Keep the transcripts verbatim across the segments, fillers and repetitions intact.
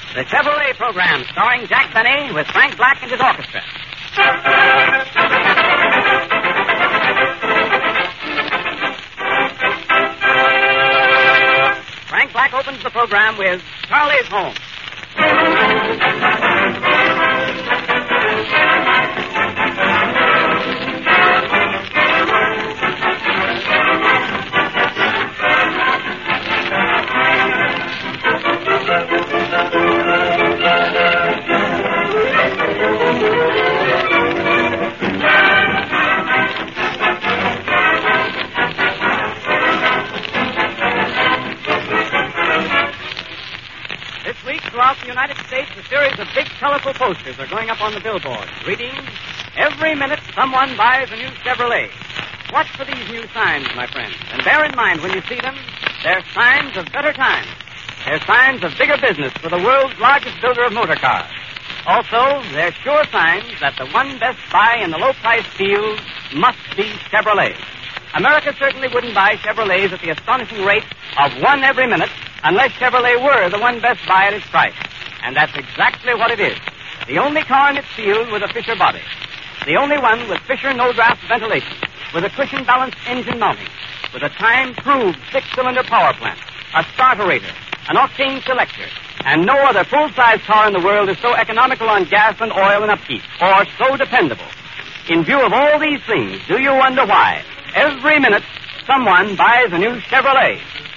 The Chevrolet program starring Jack Benny with Frank Black and his orchestra. Frank Black opens the program with Charlie's Home. Throughout the United States, a series of big, colorful posters are going up on the billboards, reading, "Every minute someone buys a new Chevrolet." Watch for these new signs, my friends, and bear in mind when you see them, they're signs of better times. They're signs of bigger business for the world's largest builder of motor cars. Also, they're sure signs that the one best buy in the low-price field must be Chevrolet. America certainly wouldn't buy Chevrolets at the astonishing rate of one every minute unless Chevrolet were the one best buy at its price. And that's exactly what it is. The only car in its field with a Fisher body. The only one with Fisher no-draft ventilation, with a cushion-balanced engine mounting, with a time-proved six-cylinder power plant, a starterator, an octane selector, and no other full-size car in the world is so economical on gas and oil and upkeep, or so dependable. In view of all these things, do you wonder why every minute someone buys a new Chevrolet?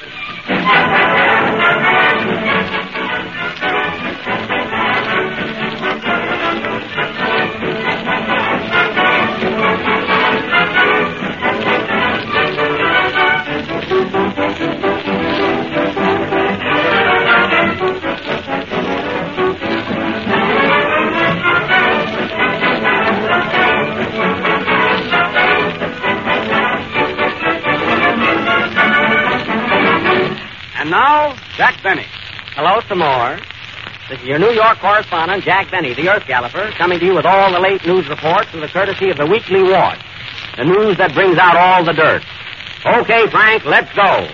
And now, Jack Benny. Hello some more. This is your New York correspondent, Jack Benny, the Earth Galloper, coming to you with all the late news reports through the courtesy of the Weekly Watch. The news that brings out all the dirt. Okay, Frank, let's go.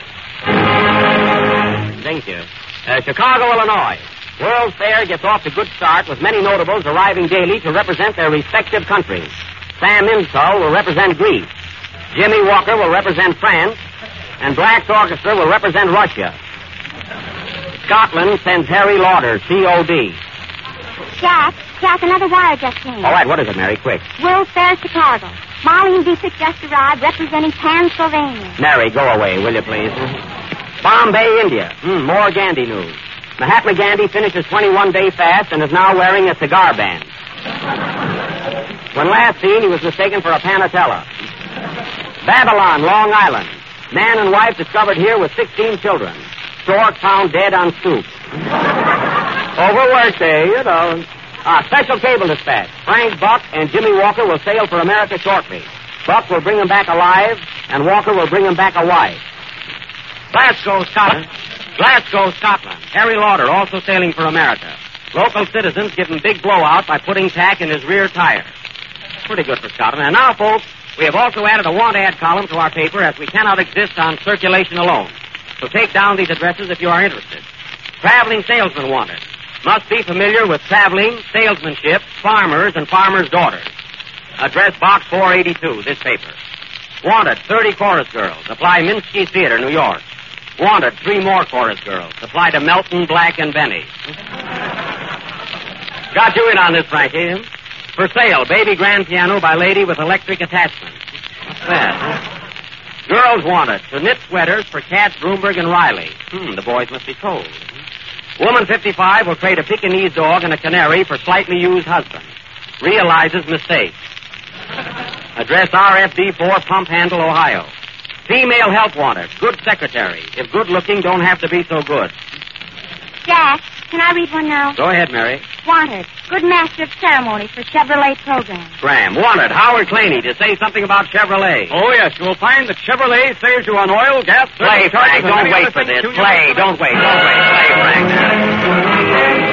Thank you. Uh, Chicago, Illinois. World's Fair gets off to a good start with many notables arriving daily to represent their respective countries. Sam Insull will represent Greece. Jimmy Walker will represent France. And Black's orchestra will represent Russia. Scotland sends Harry Lauder, C O D. Jack, Jack, another wire just came. All right, what is it, Mary? Quick. World's Fair, Chicago. Molly and Dietrich just arrived representing Pennsylvania. Mary, go away, will you, please? Bombay, India. Hmm, more Gandhi news. Mahatma Gandhi finishes twenty-one day fast and is now wearing a cigar band. When last seen, he was mistaken for a Panatella. Babylon, Long Island. Man and wife discovered here with sixteen children. Stork found dead on stoop. Overworked, eh? You know. Ah, special cable dispatch. Frank Buck and Jimmy Walker will sail for America shortly. Buck will bring them back alive, and Walker will bring them back a wife. Glasgow, Scotland. Glasgow, Scotland. Harry Lauder also sailing for America. Local citizens give him big blowout by putting tack in his rear tire. Pretty good for Scotland. And now, folks, we have also added a want ad column to our paper as we cannot exist on circulation alone. So take down these addresses if you are interested. Traveling salesmen wanted. Must be familiar with traveling, salesmanship, farmers, and farmers' daughters. Address Box four eighty-two, this paper. Wanted, thirty chorus girls. Apply Minsky Theater, New York. Wanted, three more chorus girls. Apply to Melton, Black, and Benny. Got you in on this, Frankie. For sale, baby grand piano by lady with electric attachment. What's that? Huh? Girls wanted to knit sweaters for Katz, Broomberg, and Riley. Hmm, the boys must be told. Woman fifty-five will trade a Pekingese dog and a canary for slightly used husband. Realizes mistake. Address R F D four, Pump Handle, Ohio. Female help wanted. Good secretary. If good looking, don't have to be so good. Jack, can I read one now? Go ahead, Mary. Wanted. Good master of ceremonies for Chevrolet program. Graham. Wanted. Howard Claney to say something about Chevrolet. Oh, yes. You will find that Chevrolet saves you on oil, gas... Play, Frank. Don't wait for this. Play. Don't wait. Don't wait. Play, Frank.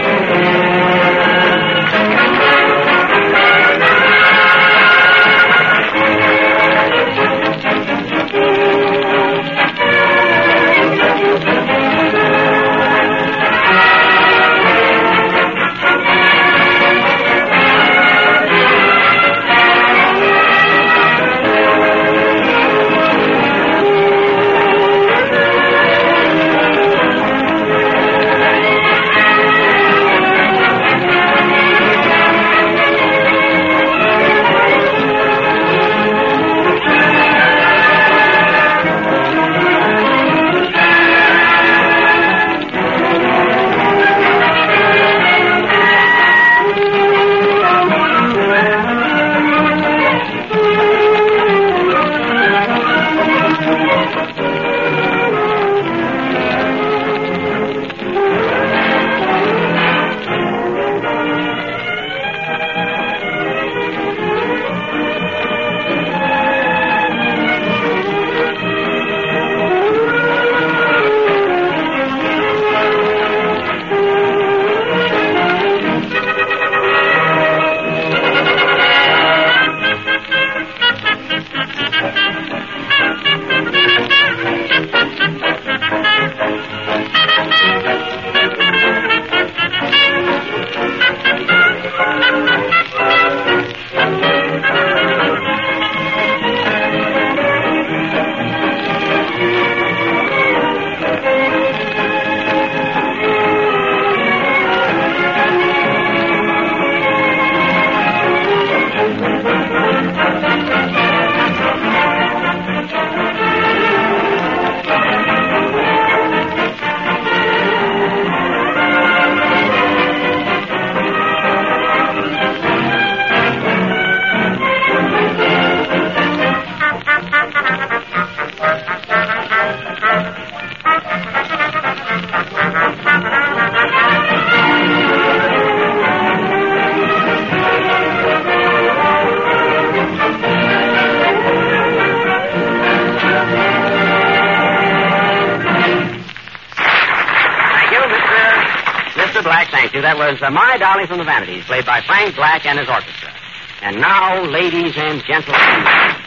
Black, thank you. That was uh, My Darling from the Vanities, played by Frank Black and his orchestra. And now, ladies and gentlemen...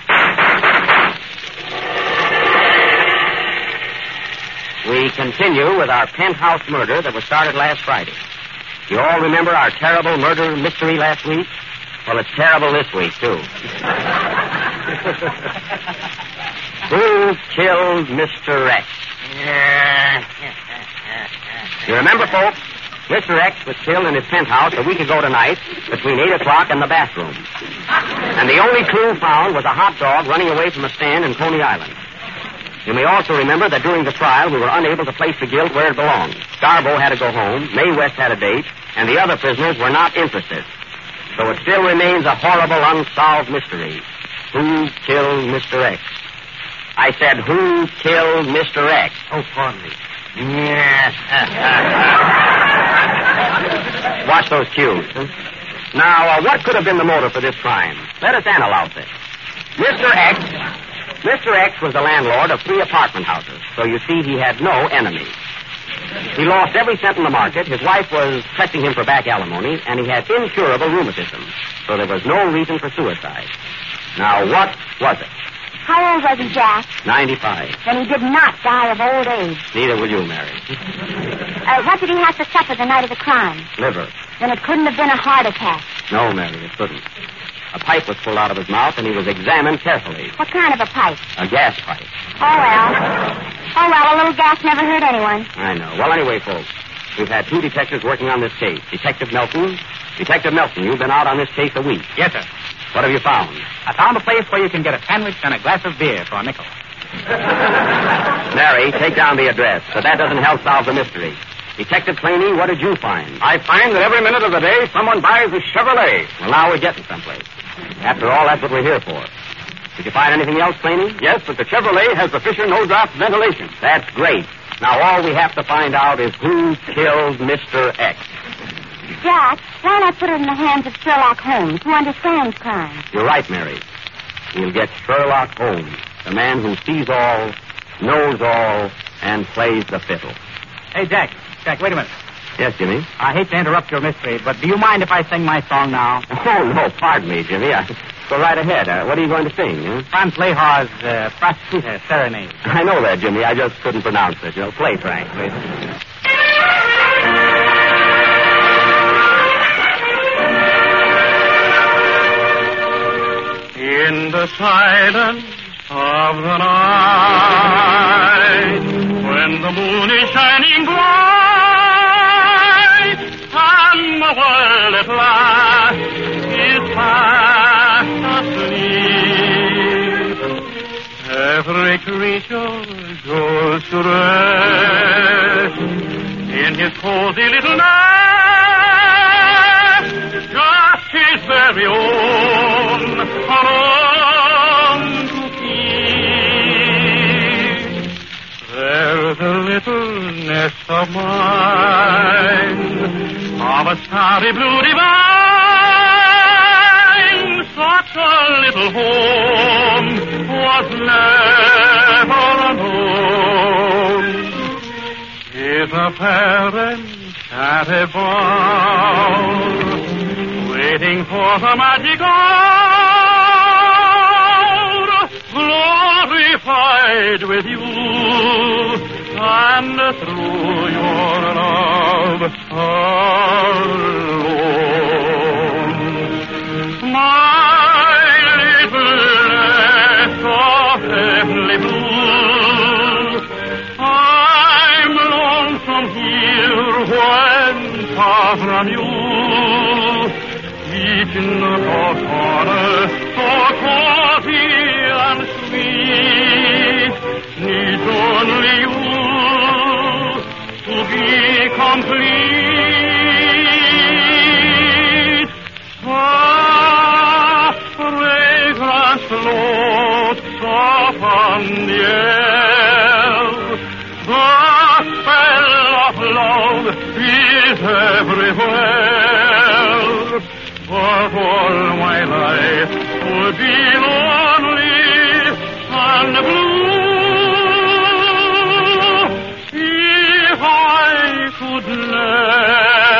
We continue with our penthouse murder that was started last Friday. You all remember our terrible murder mystery last week? Well, it's terrible this week, too. Who killed Mister X? You remember, folks? Mister X was killed in his penthouse a week ago tonight between eight o'clock and the bathroom. And the only clue found was a hot dog running away from a stand in Coney Island. You may also remember that during the trial, we were unable to place the guilt where it belonged. Garbo had to go home, Mae West had a date, and the other prisoners were not interested. So it still remains a horrible, unsolved mystery. Who killed Mister X? I said, who killed Mister X? Oh, pardon me. Yes. Watch those cues. Huh? Now, uh, what could have been the motive for this crime? Let us analyze it. Mister X... Mister X was the landlord of three apartment houses, so you see he had no enemies. He lost every cent in the market, his wife was pressing him for back alimony, and he had incurable rheumatism, so there was no reason for suicide. Now, what was it? How old was he, Jack? ninety-five. Then he did not die of old age. Neither will you, Mary. Uh, what did he have to suffer the night of the crime? Liver. Then it couldn't have been a heart attack. No, Mary, it couldn't. A pipe was pulled out of his mouth, and he was examined carefully. What kind of a pipe? A gas pipe. Oh, well. Oh, well, a little gas never hurt anyone. I know. Well, anyway, folks, we've had two detectives working on this case. Detective Melton. Detective Melton, you've been out on this case a week. Yes, sir. What have you found? I found a place where you can get a sandwich and a glass of beer for a nickel. Mary, take down the address, but that doesn't help solve the mystery. Detective Claney, what did you find? I find that every minute of the day someone buys a Chevrolet. Well, now we're getting someplace. After all, that's what we're here for. Did you find anything else, Claney? Yes, but the Chevrolet has the Fisher no-drop ventilation. That's great. Now, all we have to find out is who killed Mister X. Jack, why not put it in the hands of Sherlock Holmes, who understands crime? You're right, Mary. We'll get Sherlock Holmes, the man who sees all, knows all, and plays the fiddle. Hey, Jack. Jack, wait a minute. Yes, Jimmy? I hate to interrupt your mystery, but do you mind if I sing my song now? Oh, no, pardon me, Jimmy. I, go right ahead. Uh, what are you going to sing? Huh? Franz Lehar's uh, Prostituta Serenade. I know that, Jimmy. I just couldn't pronounce it. You know, play, Frank, please. In the silence of the night, when the moon is shining bright, and the world at last is fast asleep, every creature goes to rest in his cozy little nest, just his very own, alone to keep. There's a little nest of mine, of a starry blue divine, such a little home was never alone. If a parent at a bower, waiting for the magic hour, glorified with you, and through your love alone. My little nest of heavenly blue, I'm lonesome here when far from you. Each nook or corner, so cozy and sweet, needs only you to be complete. Ah, fragrance floats upon the air, the spell of love is everywhere. But all my life would be lonely and blue if I could never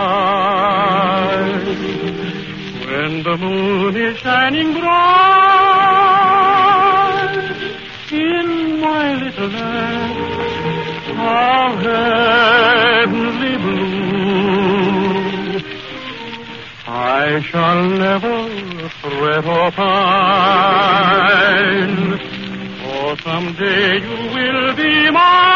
When the moon is shining bright in my little land of heavenly blue, I shall never fret or pine, for someday you will be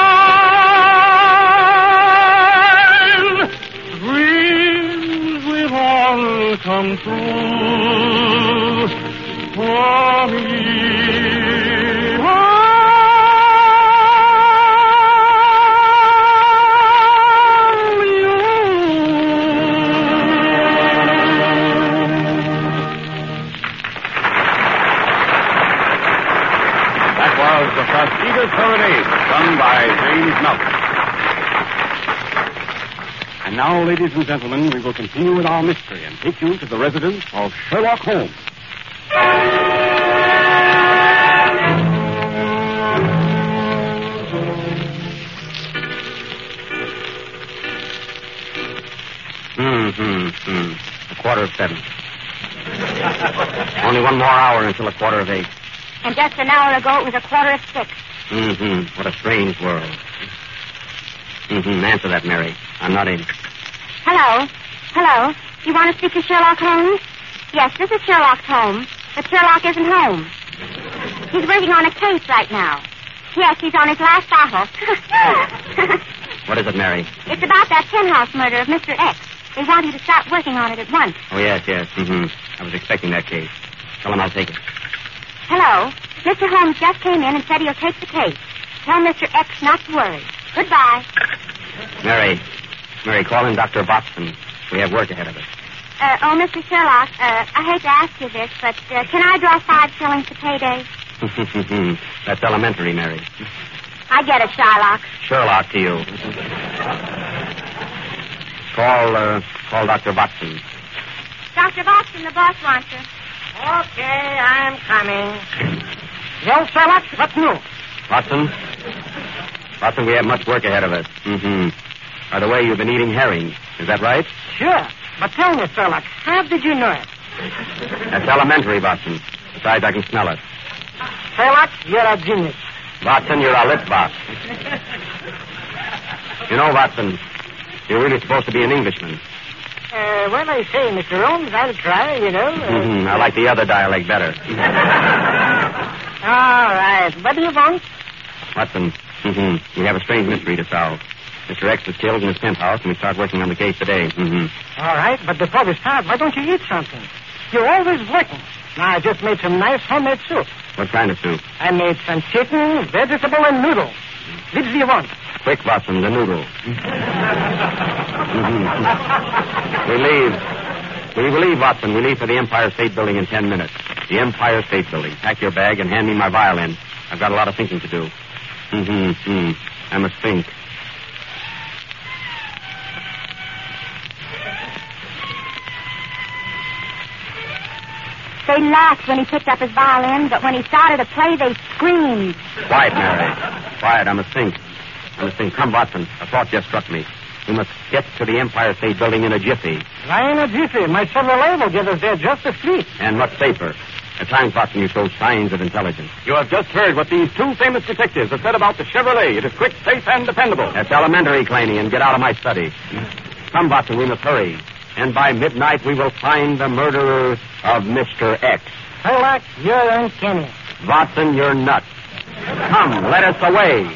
mine. Dreams will all come true for me. The Fastidious Serenade, sung by James Melton. And now, ladies and gentlemen, we will continue with our mystery and take you to the residence of Sherlock Holmes. Hmm, hmm, hmm. A quarter of seven. Only one more hour until a quarter of eight. And just an hour ago, it was a quarter of six. Mm-hmm. What a strange world. Mm-hmm. Answer that, Mary. I'm not in. Hello? Hello? You want to speak to Sherlock Holmes? Yes, this is Sherlock Holmes, but Sherlock isn't home. He's working on a case right now. Yes, he's on his last bottle. What is it, Mary? It's about that penthouse murder of Mister X. They want you to start working on it at once. Oh, yes, yes. Mm-hmm. I was expecting that case. Tell him I'll take it. Hello. Mister Holmes just came in and said he'll take the case. Tell Mister X not to worry. Goodbye. Mary. Mary, call in Doctor Watson. We have work ahead of us. Uh, oh, Mister Sherlock, uh, I hate to ask you this, but uh, can I draw five shillings to payday? That's elementary, Mary. I get it, Sherlock. Sherlock to you. Call, uh, call Doctor Watson. Doctor Watson, the boss wants you. Okay, I'm coming. Well, Sherlock, what's new? Watson? Watson, we have much work ahead of us. Mm-hmm. By the way, you've been eating herring. Is that right? Sure. But tell me, Sherlock, how did you know it? That's elementary, Watson. Besides, I can smell it. Sherlock, you're a genius. Watson, you're a lip box. You know, Watson, you're really supposed to be an Englishman. Uh, well, I say, Mister Holmes, I'll try, you know. Uh... Mm-hmm. I like the other dialect better. All right. What do you want? Watson, mm-hmm. we have a strange mystery to solve. Mister X was killed in his penthouse, and we start working on the case today. Mm-hmm. All right, but before we start, why don't you eat something? You're always working. Now, I just made some nice homemade soup. What kind of soup? I made some chicken, vegetable, and noodle. Which do you want? Quick, Watson, the noodle. Mm-hmm. We leave. We leave, Watson. We leave for the Empire State Building in ten minutes. The Empire State Building. Pack your bag and hand me my violin. I've got a lot of thinking to do. Mm-hmm. Mm. I must think. They laughed when he picked up his violin, but when he started to play, they screamed. Quiet, Mary. Quiet. I must think. I must think. Come, Watson. A thought just struck me. We must get to the Empire State Building in a jiffy. Why in a jiffy? My Chevrolet will get us there just as quick. And much safer. At times, Watson, you show signs of intelligence. You have just heard what these two famous detectives have said about the Chevrolet. It is quick, safe, and dependable. That's elementary, Claney, and get out of my study. Come, Watson, we must hurry. And by midnight, we will find the murderer of Mister X. Sherlock, you're uncanny. Watson, you're nuts. Come, let us away.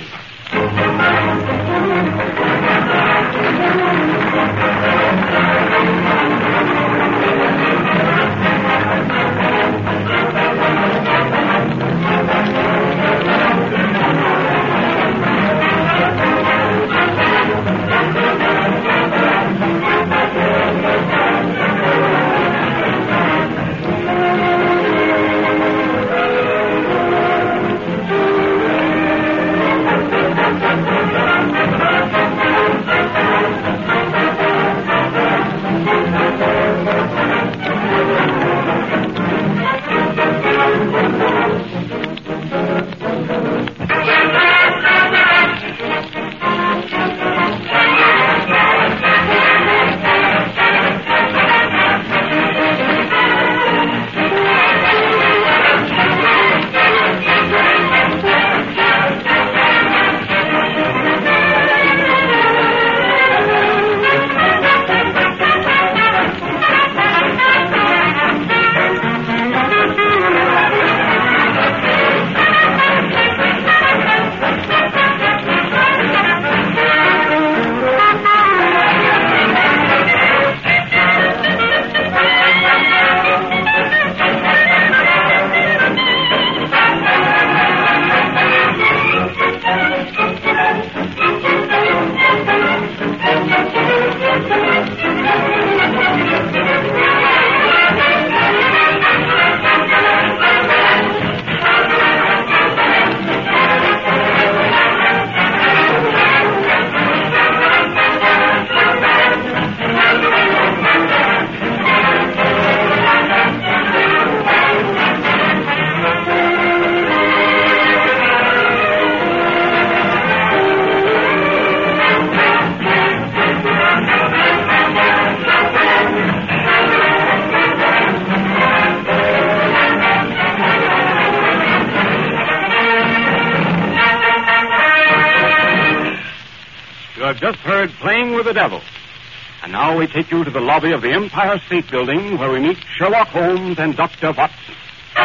have just heard Playing with the Devil. And now we take you to the lobby of the Empire State Building where we meet Sherlock Holmes and Doctor Watson.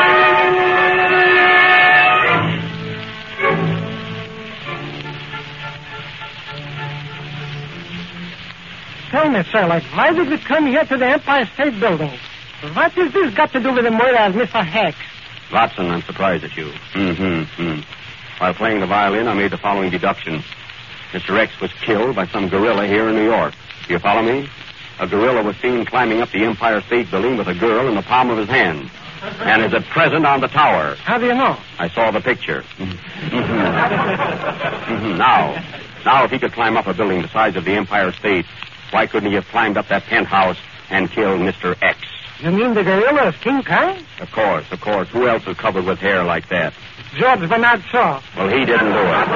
Tell me, Sherlock, why did we come here to the Empire State Building? What has this got to do with the murder of Mister Hex? Watson, I'm surprised at you. Mm-hmm. Mm. While playing the violin, I made the following deduction. Mister X was killed by some gorilla here in New York. Do you follow me? A gorilla was seen climbing up the Empire State Building with a girl in the palm of his hand. And is at present on the tower. How do you know? I saw the picture. Mm-hmm. Mm-hmm. Now, now, if he could climb up a building the size of the Empire State, why couldn't he have climbed up that penthouse and killed Mister X? You mean the gorilla is King Kong? Of course, of course. Who else is covered with hair like that? George Bernard Shaw. Well, he didn't do it.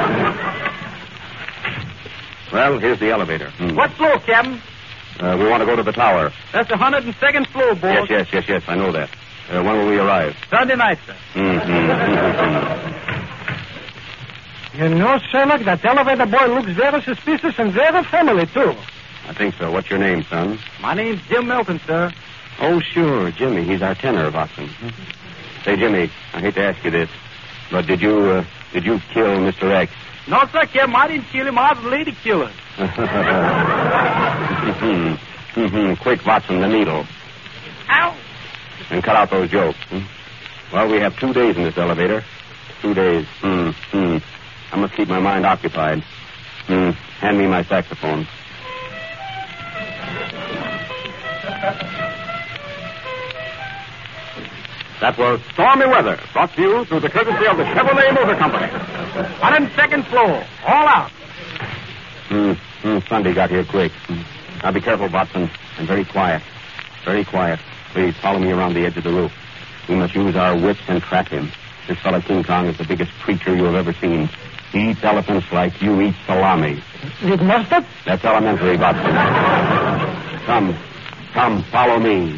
Well, here's the elevator. Mm. What floor, Captain? Uh, we want to go to the tower. That's the one hundred second floor, boss. Yes, yes, yes, yes. I know that. Uh, when will we arrive? Sunday night, sir. Mm-hmm. You know, Sherlock, that elevator boy looks very suspicious and very friendly, too. I think so. What's your name, son? My name's Jim Milton, sir. Oh, sure, Jimmy. He's our tenor, Watson. Say, Jimmy, I hate to ask you this, but did you, uh, did you kill Mister X? No, sir, Captain. I didn't kill him. I was a lady killer. mm-hmm. Mm-hmm. Quick, Watson, the needle. Ow! And cut out those jokes. Hmm? Well, we have two days in this elevator. Two days. Hmm. Hmm. I must keep my mind occupied. Hmm. Hand me my saxophone. That was Stormy Weather, brought to you through the courtesy of the Chevrolet Motor Company. one hundred second floor. All out. Hmm. Hmm. Sunday got here quick. Hmm. Now be careful, Watson, and very quiet. Very quiet. Please follow me around the edge of the roof. We must use our wits and trap him. This fellow King Kong is the biggest creature you have ever seen. He eats elephants like you eat salami. With mustard? That's elementary, Watson. Come. Come, follow me.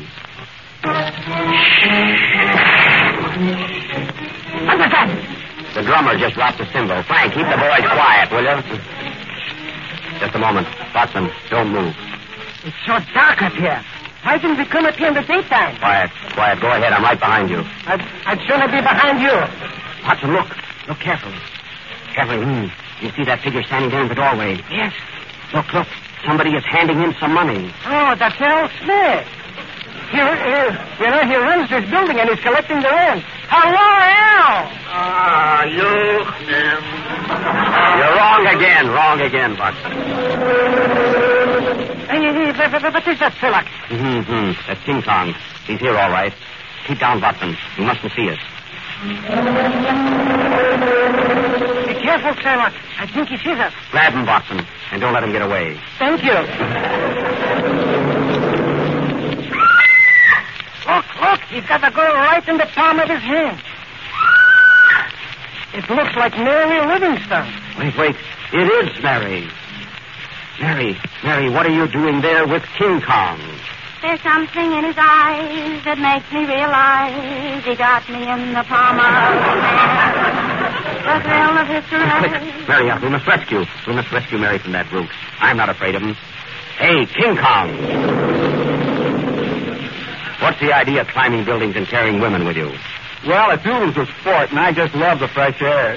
What's that? The drummer just dropped the cymbal. Frank, keep the boys quiet, will you? Just a moment. Watson, don't move. It's so dark up here. Why didn't we come up here in the daytime? Quiet, quiet. Go ahead. I'm right behind you. I'd, I'd sooner be behind you. Watson, look. Look carefully. Carefully. Mm. You see that figure standing there in the doorway? Yes. Look, look. Somebody is handing him some money. Oh, that's Al Smith. Here, here, you know, he runs this building and he's collecting the rent. Hello, Al! Ah, you him. You're wrong again. Wrong again, Watson. Hey, hey, hey, but, but, but is that Philip? Mm-hmm. That's King Kong. He's here, all right. Keep down, Watson. You mustn't see us. Be careful, Sherlock. I think he sees us. Grab him, Watson, and don't let him get away. Thank you. Look, look. He's got the girl right in the palm of his hand. It looks like Mary Livingstone. Wait, wait. It is Mary. Mary, Mary, what are you doing there with King Kong? There's something in his eyes that makes me realize he got me in the palm of his hand. The thrill of his Quick, caress. Mary, up. We must rescue. We must rescue Mary from that brute. I'm not afraid of him. Hey, King Kong. What's the idea of climbing buildings and carrying women with you? Well, it's oodles of sport, and I just love the fresh air.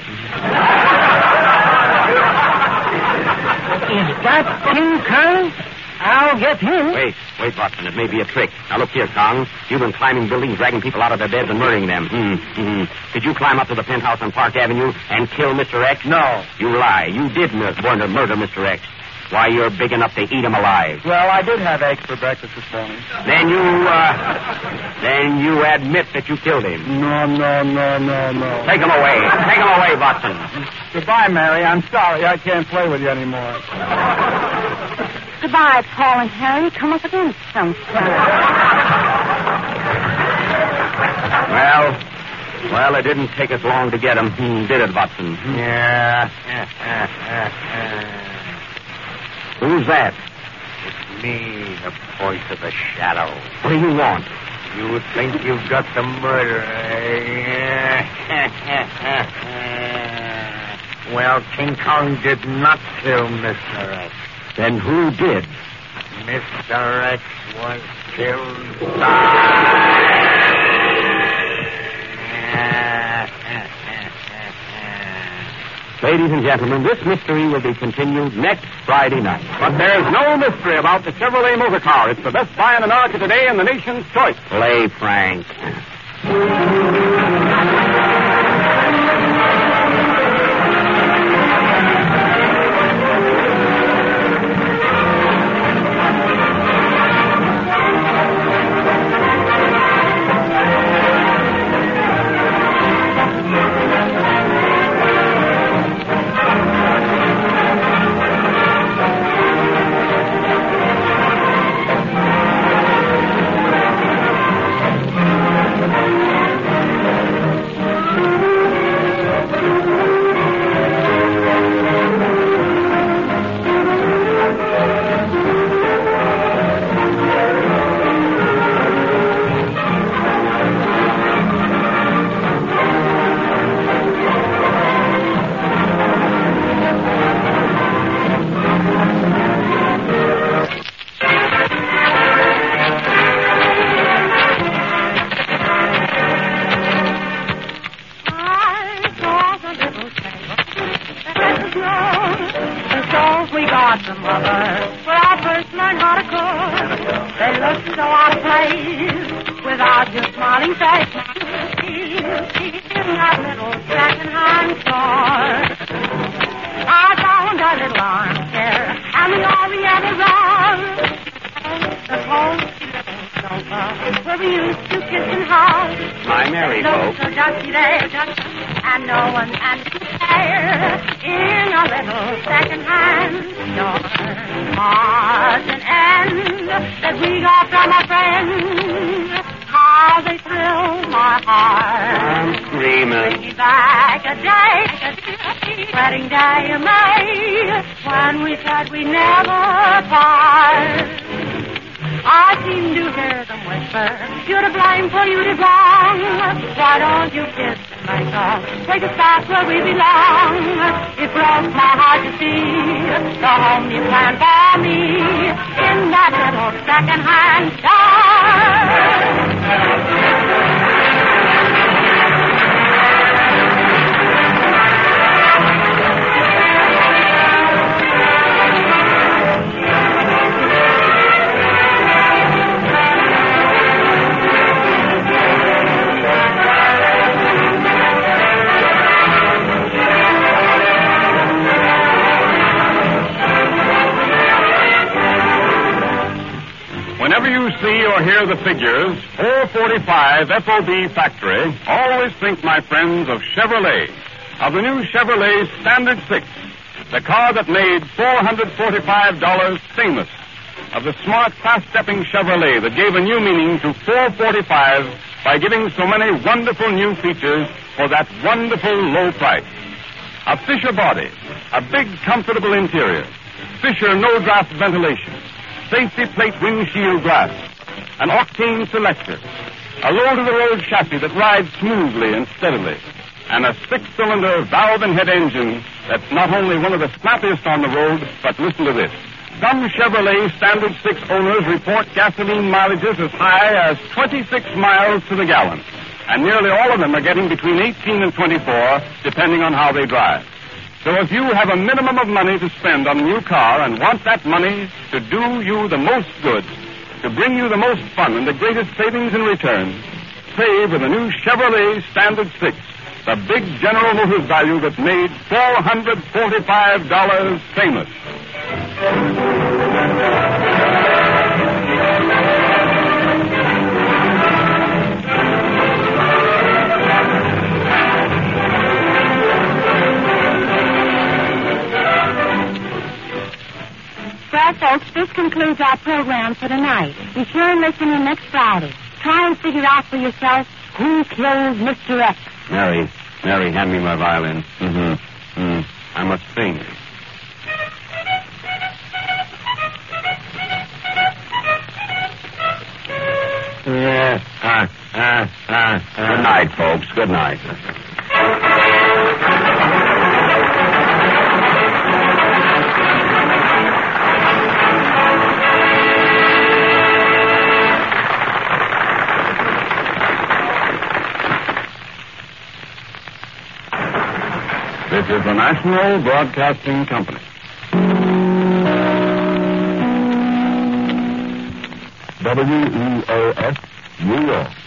Is that King Kong? I'll get him. Wait, wait, Watson. It may be a trick. Now, look here, Kong. You've been climbing buildings, dragging people out of their beds and murdering them. Mm-hmm. Did you climb up to the penthouse on Park Avenue and kill Mister X? No. You lie. You did mur- want to murder Mister X. Why, you're big enough to eat him alive. Well, I did have eggs for breakfast this morning. Then you, uh... Then you admit that you killed him. No, no, no, no, no. Take him away. Take him away, Watson. Goodbye, Mary. I'm sorry. I can't play with you anymore. Goodbye, Paul and Harry. Come up again sometime. Well, well, it didn't take us long to get him, did it, Watson? Yeah. Who's that? It's me, the voice of the shadow. What do you want? You think you've got the murderer, eh? Well, King Kong did not kill Mister X. Then who did? Mister X was killed Ladies and gentlemen, this mystery will be continued next Friday night. But there's no mystery about the Chevrolet motor car. It's the best buy in America today and the nation's choice. Play, Frank. Hear the figures, four forty-five F O B Factory, always think, my friends, of Chevrolet, of the new Chevrolet Standard six, the car that made four hundred forty-five dollars famous, of the smart, fast-stepping Chevrolet that gave a new meaning to four forty-five by giving so many wonderful new features for that wonderful low price. A Fisher body, a big, comfortable interior, Fisher no-draft ventilation, safety plate windshield glass, an octane selector, a low-to-the-road chassis that rides smoothly and steadily, and a six-cylinder valve and head engine that's not only one of the snappiest on the road, but listen to this. Some Chevrolet Standard six owners report gasoline mileages as high as twenty-six miles to the gallon, and nearly all of them are getting between eighteen and twenty-four, depending on how they drive. So if you have a minimum of money to spend on a new car and want that money to do you the most good, to bring you the most fun and the greatest savings in return, save with a new Chevrolet Standard six, the big General Motors value that made four hundred forty-five dollars famous. Well, folks, this concludes our program for tonight. Be sure and listen in next Friday. Try and figure out for yourself who killed Mister X. Mary, Mary, hand me my violin. Mm-hmm. Mm. I must sing. Yeah. Ah, ah, ah, ah. Good night, folks. Good night. is the National Broadcasting Company. W E O S, New York.